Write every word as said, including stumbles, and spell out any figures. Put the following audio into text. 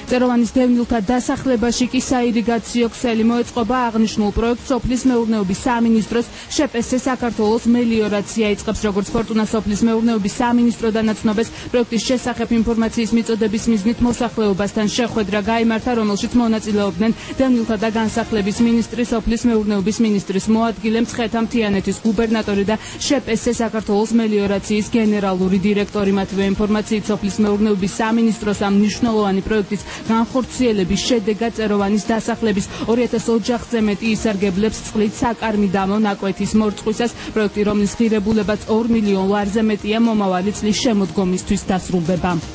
წეროვანის დევნილთა დასახლებაში კი საირიგაციო ქსელი მოეწყობა. აღნიშნულ პროექტს სოფლის მეურნეობის სამინისტროს შეპესე საქართველოს მელიორაცია იწყებს. როგორც ფორტუნა სოფლის მეურნეობის სამინისტროდან აცნობს, პროექტის შესახებ ინფორმაციის მიწოდების მიზნით მოსახლეობასთან შეხვედრა გაიმართა, რომელშიც მონაწილეობდნენ დევნილთა და განსახლების მინისტრი, სოფლის მეურნეობის მინისტრის მოადგილე, მცხეთა მთიანეთის გუბერნატორი და შეპესე საქართველოს მელიორაციის გენერალური დირექტორი. მათივე ინფორმაციით სოფლის მეურნეობის სამინისტროს ამ მნიშვნელოვანი პროექტის განხორციელების შედეგად წეროვანის დასახლების ორი ათას ოჯახზე მეტი ისარგებლებს წყლით საკარმი და მონაკვეთის მორწყვისას. პროექტი, რომლის ღირებულებაც ორ მილიონ ლარზე მეტია, მომავალი წლის შემოდგომისთვის დასრულდება.